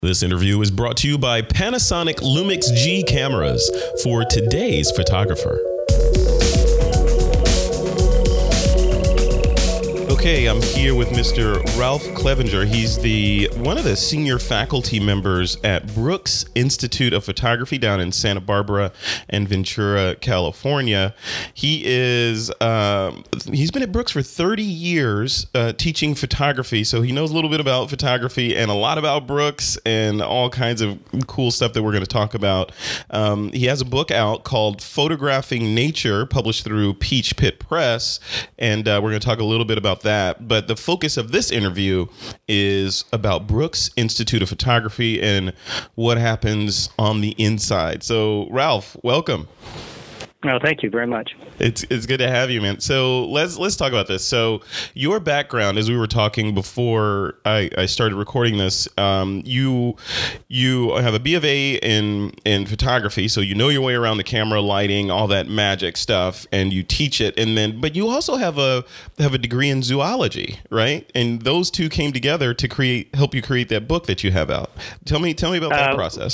This interview is brought to you by Panasonic Lumix G cameras for today's photographer. Okay, I'm here with Mr. Ralph Clevenger. He's one of the senior faculty members at Brooks Institute of Photography down in Santa Barbara and Ventura, California. He's been at Brooks for 30 years teaching photography, so he knows a little bit about photography and a lot about Brooks and all kinds of cool stuff that we're going to talk about. He has a book out called Photographing Nature, published through Peach Pit Press, and we're going to talk a little bit about that. But the focus of this interview is about Brooks Institute of Photography and what happens on the inside. So, Ralph, welcome. No, thank you very much. It's good to have you, man. So let's talk about this. So your background, as we were talking before I started recording this, you have a B of A in photography, so you know your way around the camera, lighting, all that magic stuff, and you teach it. But you also have a degree in zoology, right? And those two came together to help you create that book that you have out. Tell me about that process.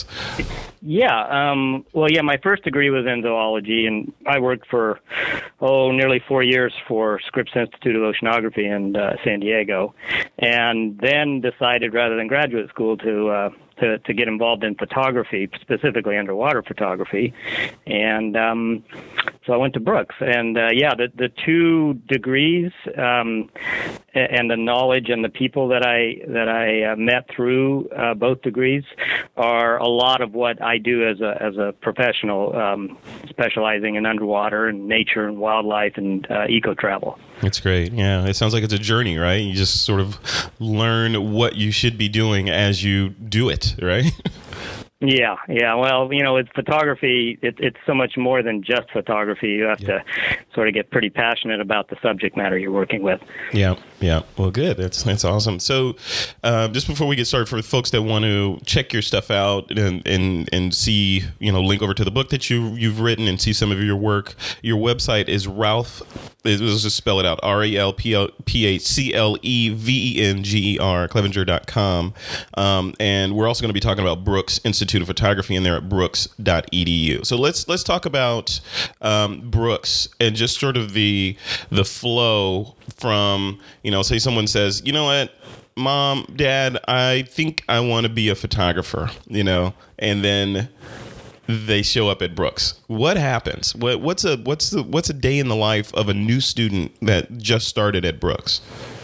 Yeah. My first degree was in zoology, and I worked for nearly 4 years for Scripps Institute of Oceanography in San Diego, and then decided rather than graduate school to get involved in photography, specifically underwater photography. And so I went to Brooks. And the two degrees and the knowledge and the people that I met through both degrees are a lot of what I do as a professional, specializing in underwater and nature and wildlife and eco travel. That's great. Yeah, it sounds like it's a journey, right? You just sort of learn what you should be doing as you do it, right? Yeah. Well, with photography, it's so much more than just photography. You have to sort of get pretty passionate about the subject matter you're working with. Yeah. Well, good. That's awesome. So, just before we get started, for folks that want to check your stuff out and see, link over to the book that you've written and see some of your work, your website is Ralph. Let's just spell it out: RALPHCLEVENGER, Clevenger.com. And we're also going to be talking about Brooks Institute of Photography, and they're at brooks.edu. So let's talk about Brooks and just sort of the flow from, say someone says, you know what, Mom, Dad, I think I want to be a photographer, and then they show up at Brooks. What happens? What's a day in the life of a new student that just started at Brooks?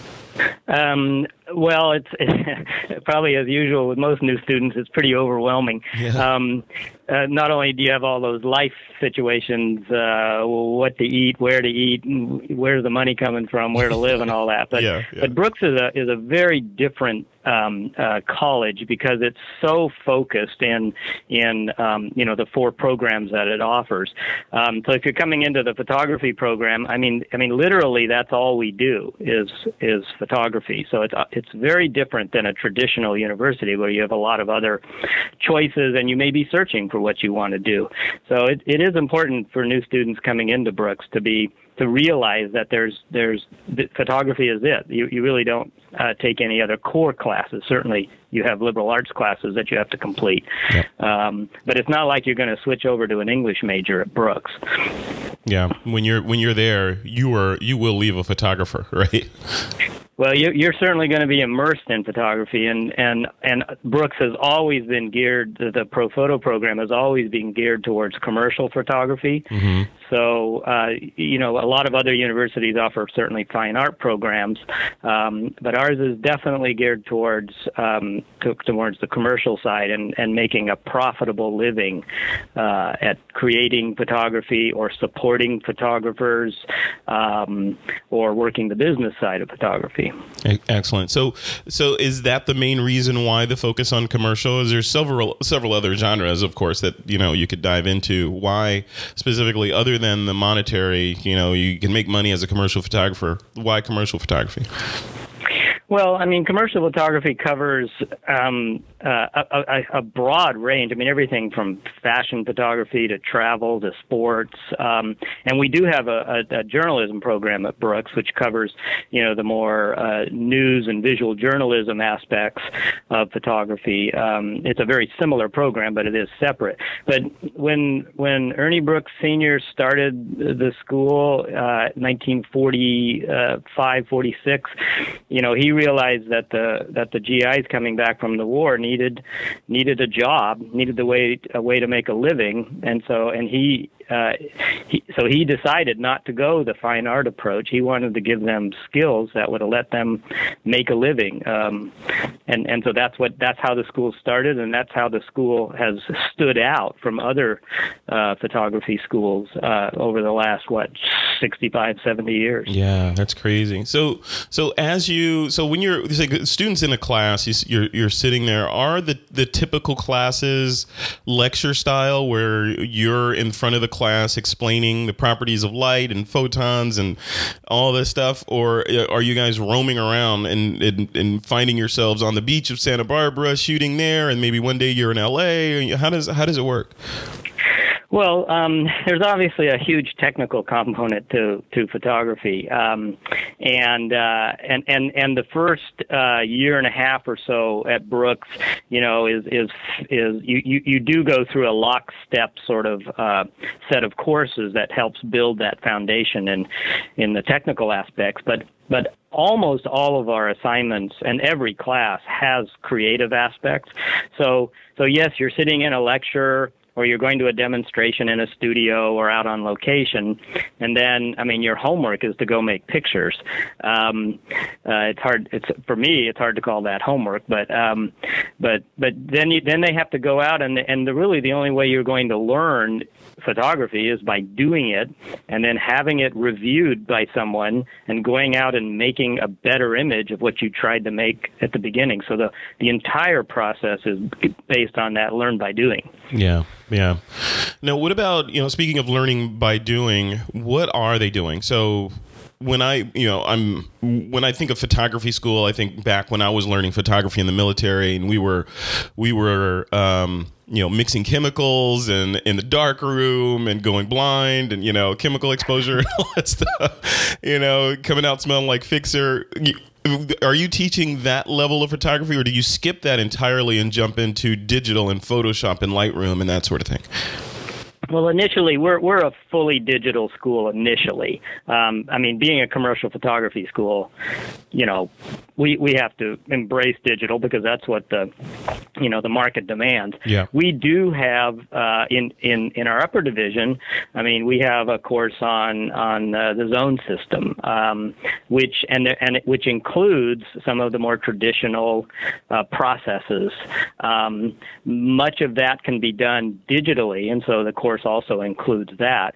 Well, it's probably as usual with most new students, it's pretty overwhelming. Yeah. Not only do you have all those life situations, what to eat, where's the money coming from, where to live, and all that. But but Brooks is a very different college because it's so focused in the four programs that it offers. So if you're coming into the photography program, I mean literally that's all we do is photography. So it's very different than a traditional university where you have a lot of other choices and you may be searching for what you want to do. So it is important for new students coming into Brooks to realize that photography is it. You really don't take any other core classes. Certainly you have liberal arts classes that you have to complete. Yep. But it's not like you're going to switch over to an English major at Brooks. Yeah. When you're there, you will leave a photographer, right? Well, you're certainly going to be immersed in photography, and Brooks has always been geared. The Pro Photo program has always been geared towards commercial photography. Mm-hmm. So, a lot of other universities offer certainly fine art programs, but ours is definitely geared towards the commercial side and making a profitable living at creating photography or supporting photographers or working the business side of photography. Excellent. So is that the main reason why the focus on commercial? Is there several other genres, of course, that you could dive into? Why specifically, other than the monetary? You can make money as a commercial photographer. Why commercial photography? Well, commercial photography covers a broad range. I mean, everything from fashion photography to travel to sports. And we do have a journalism program at Brooks, which covers, the more news and visual journalism aspects of photography. It's a very similar program, but it is separate. But when Ernie Brooks Sr. started the school, 1945, 46, he realized that the GIs coming back from the war needed a job, needed a way to make a living, and he decided not to go the fine art approach. He wanted to give them skills that would let them make a living, and so that's how the school started, and that's how the school has stood out from other photography schools over the last 65, 70 years. Yeah, that's crazy. So when you're students in a class, you're sitting there. Are the typical classes lecture style where you're in front of the class explaining the properties of light and photons and all this stuff, or are you guys roaming around and finding yourselves on the beach of Santa Barbara shooting there, and maybe one day you're in LA? How does it work? Well, there's obviously a huge technical component to photography, and the first year and a half or so at Brooks, is you do go through a lockstep sort of set of courses that helps build that foundation in the technical aspects, but almost all of our assignments and every class has creative aspects. So yes, you're sitting in a lecture, or you're going to a demonstration in a studio or out on location, and then, your homework is to go make pictures. It's hard. For me, it's hard to call that homework, but then they have to go out, and really the only way you're going to learn photography is by doing it, and then having it reviewed by someone, and going out and making a better image of what you tried to make at the beginning. So the entire process is based on that learn by doing. Yeah. Yeah. Now, what about, speaking of learning by doing, what are they doing? So when I think of photography school, I think back when I was learning photography in the military, and we were mixing chemicals and in the dark room and going blind and, chemical exposure and all that stuff, coming out smelling like Fixer. Are you teaching that level of photography, or do you skip that entirely and jump into digital and Photoshop and Lightroom and that sort of thing? Well, initially, we're a fully digital school initially. Being a commercial photography school, we have to embrace digital because that's what the market demands. Yeah. We do have in our upper division, we have a course on the zone system, which includes some of the more traditional processes. Much of that can be done digitally, and so the course also includes that.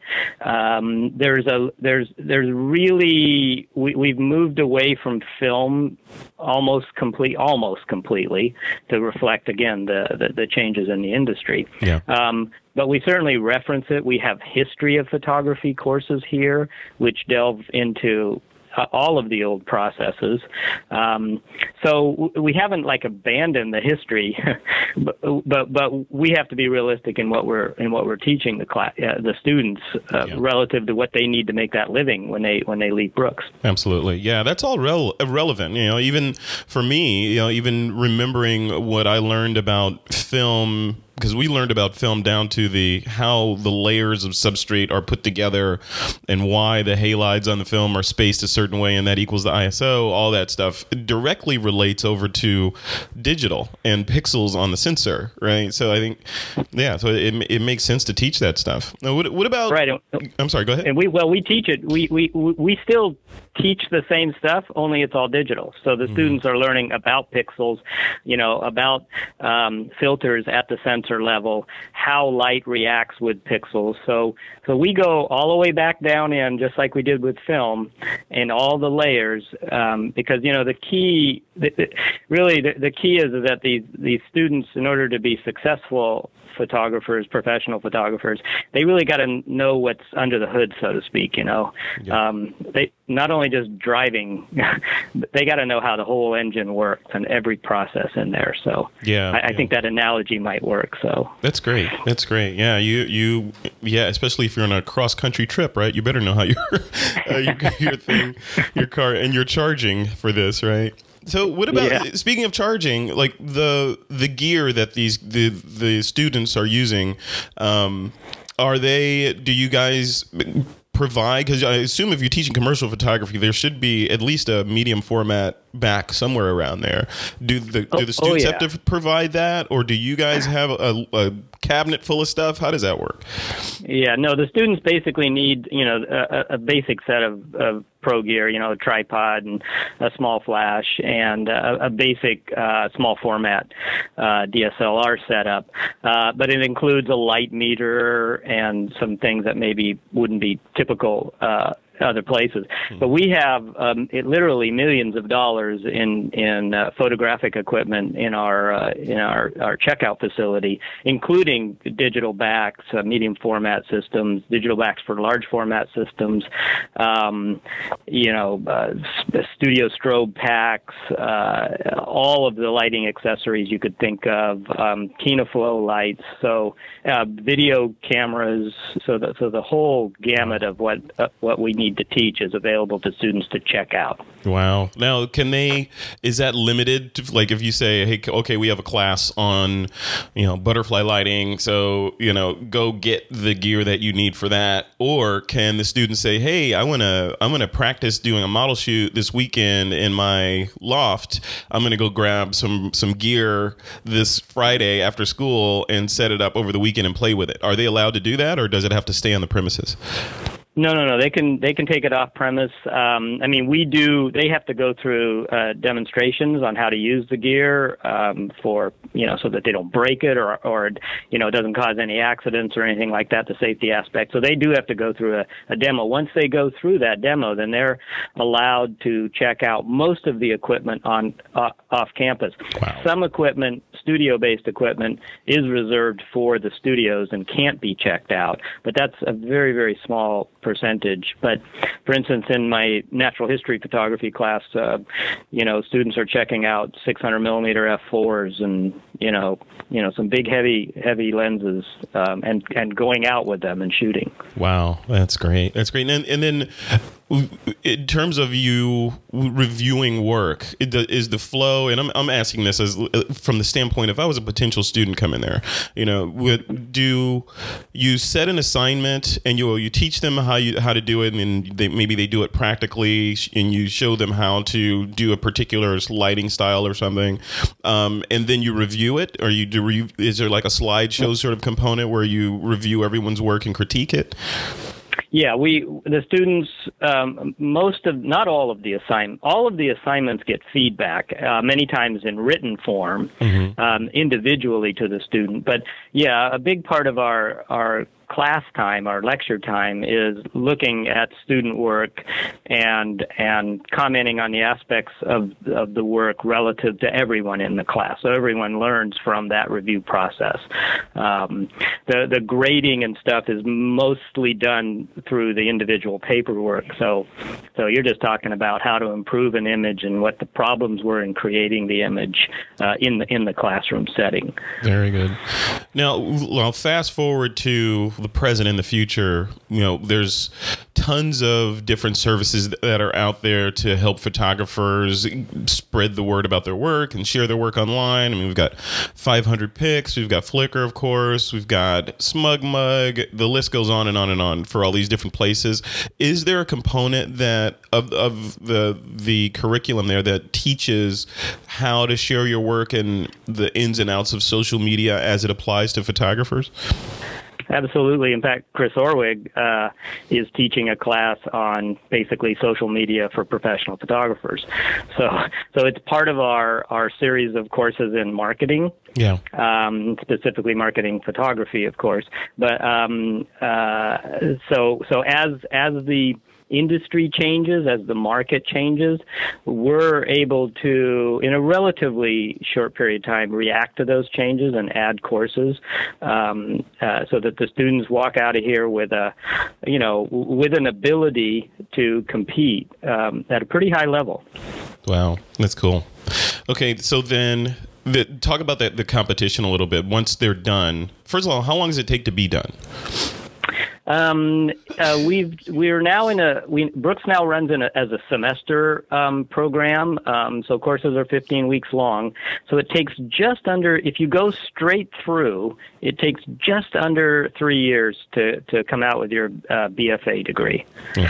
We've moved away from film almost completely to reflect again the changes in the industry. Yeah. But we certainly reference it. We have history of photography courses here, which delve into all of the old processes. So we haven't abandoned the history, but we have to be realistic in what we're teaching the students relative to what they need to make that living when they leave Brooks. Absolutely. Yeah, that's all relevant. Even for me, even remembering what I learned about film, because we learned about film down to how the layers of substrate are put together and why the halides on the film are spaced a certain way, and that equals the ISO. All that stuff directly relates over to digital and pixels on the sensor, right? So I think, so it makes sense to teach that stuff. Now, what about? Right. I'm sorry. Go ahead. And we teach it. We still teach the same stuff, only it's all digital. So the students are learning about pixels, about filters at the sensor level, how light reacts with pixels. So we go all the way back down in, just like we did with film, in all the layers, because the key is that these students, in order to be successful professional photographers, they really got to know what's under the hood, so to speak. They not only only just driving, they got to know how the whole engine works and every process in there. So I think that analogy might work. So that's great. That's great. Yeah, yeah, especially if you're on a cross country trip, right? You better know how your car, and you're charging for this, right? So what about, speaking of charging, like the gear that the students are using, do you guys provide, because I assume if you're teaching commercial photography, there should be at least a medium format back somewhere around there. Do the students have to provide that, or do you guys have a cabinet full of stuff? How does that work? Yeah, no, the students basically need, a basic set of pro gear, a tripod and a small flash and a basic small format DSLR setup. But it includes a light meter and some things that maybe wouldn't be typical other places. But we have literally millions of dollars in photographic equipment in our checkout facility, including digital backs, medium format systems, digital backs for large format systems, studio strobe packs, all of the lighting accessories you could think of, Kinoflow lights, so video cameras, so the whole gamut of what we need to teach is available to students to check out. Wow. Now, is that limited to, like, if you say, hey, okay, we have a class on, butterfly lighting, so, go get the gear that you need for that, or can the students say, hey, I want to practice doing a model shoot this weekend in my loft. I'm going to go grab some gear this Friday after school and set it up over the weekend and play with it. Are they allowed to do that, or does it have to stay on the premises? No. They can take it off premise. They have to go through demonstrations on how to use the gear for so that they don't break it or it doesn't cause any accidents or anything like that. The safety aspect. So they do have to go through a demo. Once they go through that demo, then they're allowed to check out most of the equipment off campus. Wow. Some equipment, studio-based equipment, is reserved for the studios and can't be checked out. But that's a very, very small percentage. But for instance, in my natural history photography class, students are checking out 600 millimeter f4s and some big heavy lenses and going out with them and shooting. Wow, that's great. And then in terms of you reviewing work, is the flow, and I'm asking this as from the standpoint, if I was a potential student coming there, do you set an assignment and you teach them how to do it, and maybe they do it practically, and you show them how to do a particular lighting style or something, and then you review it, or is there like a slideshow sort of component where you review everyone's work and critique it? Yeah, the students, not all of the assignments get feedback, many times in written form, individually to the student. But yeah, a big part of our class time, our lecture time, is looking at student work and commenting on the aspects of the work relative to everyone in the class. So everyone learns from that review process. The grading and stuff is mostly done through the individual paperwork. So you're just talking about how to improve an image and what the problems were in creating the image in the classroom setting. Very good. Now, fast forward to the present and the future. There's tons of different services that are out there to help photographers spread the word about their work and share their work online. We've got 500 Pics, we've got Flickr, of course, we've got SmugMug. The list goes on and on and on for all these different places. Is there a component that of the curriculum there that teaches how to share your work and the ins and outs of social media as it applies to photographers? Absolutely. In fact, Chris Orwig is teaching a class on basically social media for professional photographers. So it's part of our series of courses in marketing. Yeah. Specifically marketing photography, of course. But so as the industry changes, as the market changes, we're able to, in a relatively short period of time, react to those changes and add courses so that the students walk out of here with with an ability to compete at a pretty high level. Wow, that's cool. Okay, so then talk about the competition a little bit. Once they're done, first of all, how long does it take to be done? We're now Brooks now runs as a semester program. So courses are 15 weeks long. So it takes just under, if you go straight through, it takes just under 3 years to come out with your BFA degree.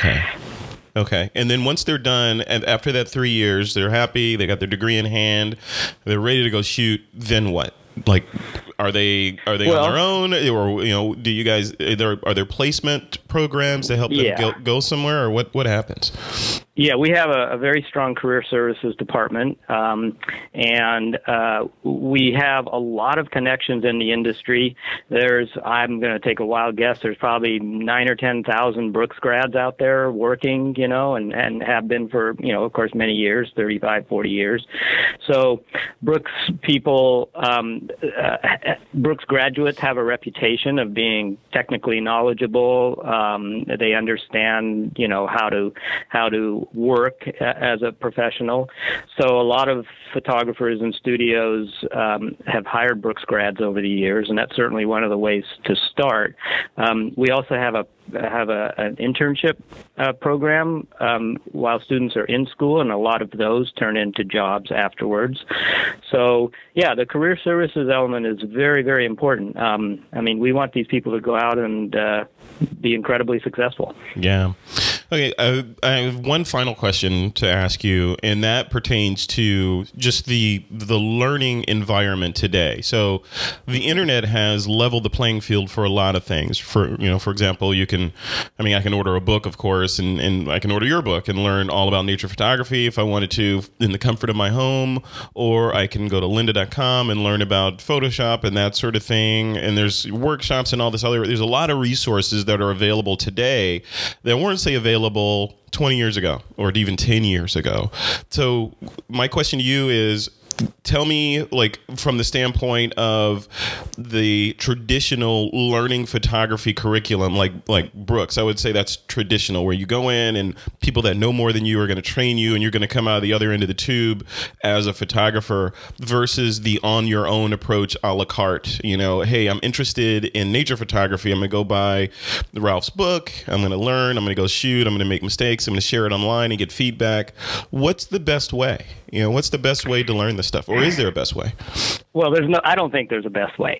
Okay. And then once they're done, and after that 3 years, they're happy, they got their degree in hand, they're ready to go shoot, then what? Like, are they on their own, or do you guys are there placement programs to help them go somewhere, or what happens? Yeah, we have a very strong career services department, and we have a lot of connections in the industry. I'm going to take a wild guess, there's probably 9,000 or 10,000 Brooks grads out there working, and have been for, of course, many years, 35, 40 years. So Brooks people, Brooks graduates have a reputation of being technically knowledgeable. They understand, how to work as a professional. So a lot of photographers and studios have hired Brooks grads over the years, and that's certainly one of the ways to start. We also have an internship program while students are in school, and a lot of those turn into jobs afterwards. So, the career services element is very, very important. We want these people to go out and be incredibly successful. Yeah. Okay, I have one final question to ask you, and that pertains to just the learning environment today. So, the internet has leveled the playing field for a lot of things. For example, I can order a book, of course, and I can order your book and learn all about nature photography if I wanted to in the comfort of my home, or I can go to lynda.com and learn about Photoshop and that sort of thing. And there's workshops and all this there's a lot of resources that are available today that weren't, say, available 20 years ago or even 10 years ago. So my question to you is, tell me, like, from the standpoint of the traditional learning photography curriculum, like Brooks, I would say that's traditional, where you go in and people that know more than you are going to train you, and you're going to come out of the other end of the tube as a photographer, versus the on your own approach, a la carte. Hey, I'm interested in nature photography. I'm going to go buy Ralph's book. I'm going to learn. I'm going to go shoot. I'm going to make mistakes. I'm going to share it online and get feedback. What's the best way? What's the best way to learn this stuff? Or is there a best way? Well, I don't think there's a best way.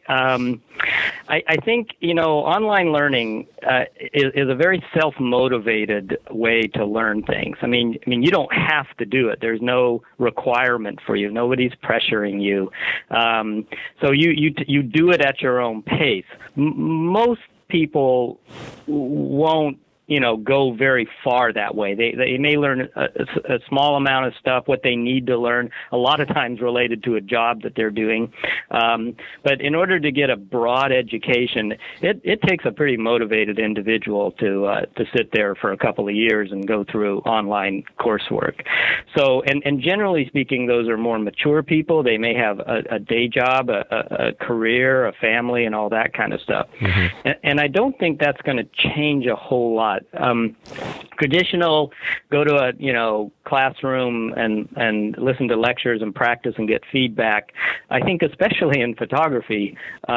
I think, online learning is a very self-motivated way to learn things. You don't have to do it. There's no requirement for you. Nobody's pressuring you. So you do it at your own pace. Most people won't go very far that way. They may learn a small amount of stuff, what they need to learn, a lot of times related to a job that they're doing. But in order to get a broad education, it takes a pretty motivated individual to sit there for a couple of years and go through online coursework. So, and generally speaking, those are more mature people. They may have a day job, a career, a family, and all that kind of stuff. Mm-hmm. And I don't think that's going to change a whole lot. Traditional, go to a classroom and listen to lectures and practice and get feedback. I think especially in photography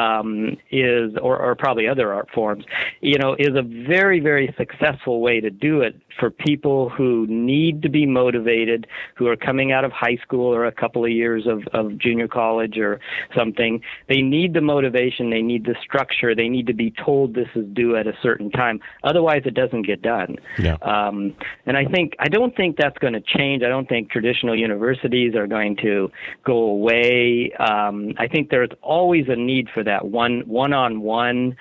is, or probably other art forms, is a very, very successful way to do it for people who need to be motivated, who are coming out of high school or a couple of years of junior college or something. They need the motivation, they need the structure, they need to be told this is due at a certain time. Otherwise, it doesn't get done. Yeah. And I don't think that's going to change. I don't think traditional universities are going to go away. I think there's always a need for that one-on-one,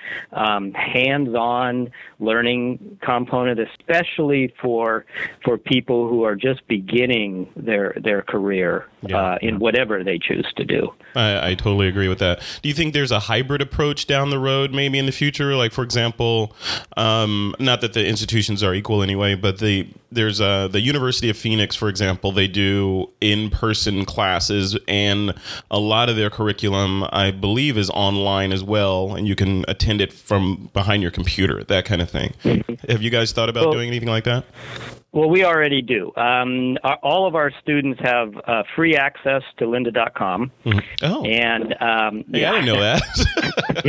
hands-on learning component, especially for people who are just beginning their career. in whatever they choose to do. I totally agree with that. Do you think there's a hybrid approach down the road, maybe in the future? Like, for example, not that the institutions are equal anyway, but there's the University of Phoenix, for example, they do in-person classes, and a lot of their curriculum, I believe, is online as well, and you can attend it from behind your computer, that kind of thing. Have you guys thought about doing anything like that? Well, we already do. All of our students have free access to lynda.com. Mm-hmm. Oh. And hey, I didn't know that.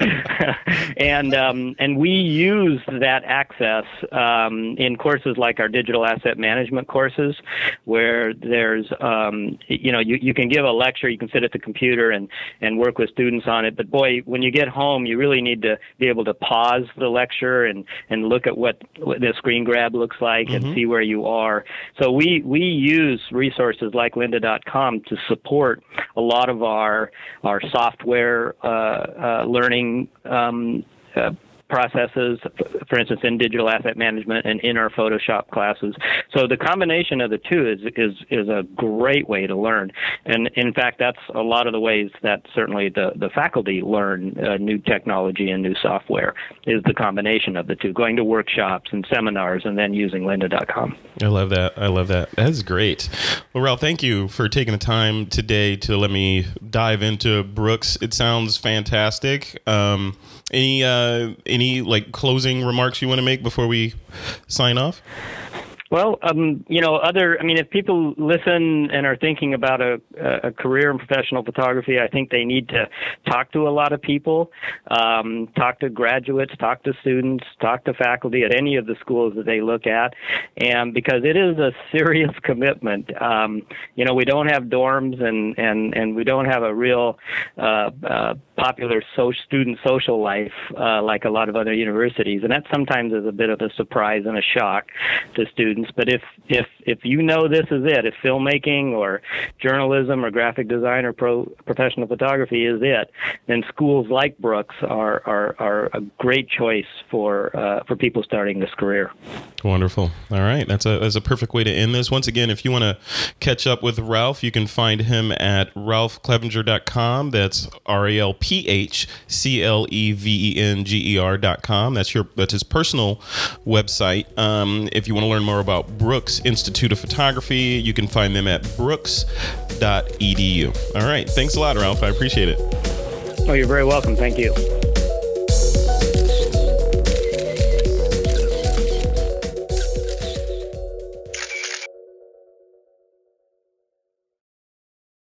Yeah. And we use that access in courses like our digital asset management courses, where there's, you can give a lecture, you can sit at the computer and work with students on it. But boy, when you get home, you really need to be able to pause the lecture and look at what the screen grab looks like and see where you are. So we use resources like lynda.com to support a lot of our software learning processes, for instance, in digital asset management and in our Photoshop classes. So the combination of the two is a great way to learn. And in fact, that's a lot of the ways that certainly the faculty learn new technology and new software, is the combination of the two, going to workshops and seminars and then using lynda.com. I love that. That's great. Well, Ralph, thank you for taking the time today to let me dive into Brooks. It sounds fantastic. Any like closing remarks you want to make before we sign off? Well, if people listen and are thinking about a career in professional photography, I think they need to talk to a lot of people, talk to graduates, talk to students, talk to faculty at any of the schools that they look at, and because it is a serious commitment. We don't have dorms and we don't have a real popular student social life like a lot of other universities, and that sometimes is a bit of a surprise and a shock to students. But if you know this is it, if filmmaking or journalism or graphic design or professional photography is it, then schools like Brooks are a great choice for people starting this career. Wonderful. All right, that's a perfect way to end this. Once again, if you want to catch up with Ralph, you can find him at ralphclevenger.com. That's RalphClevenger.com. That's his personal website. If you want to learn more about Brooks Institute of Photography, you can find them at brooks.edu. All right. Thanks a lot, Ralph. I appreciate it. Oh, you're very welcome. Thank you.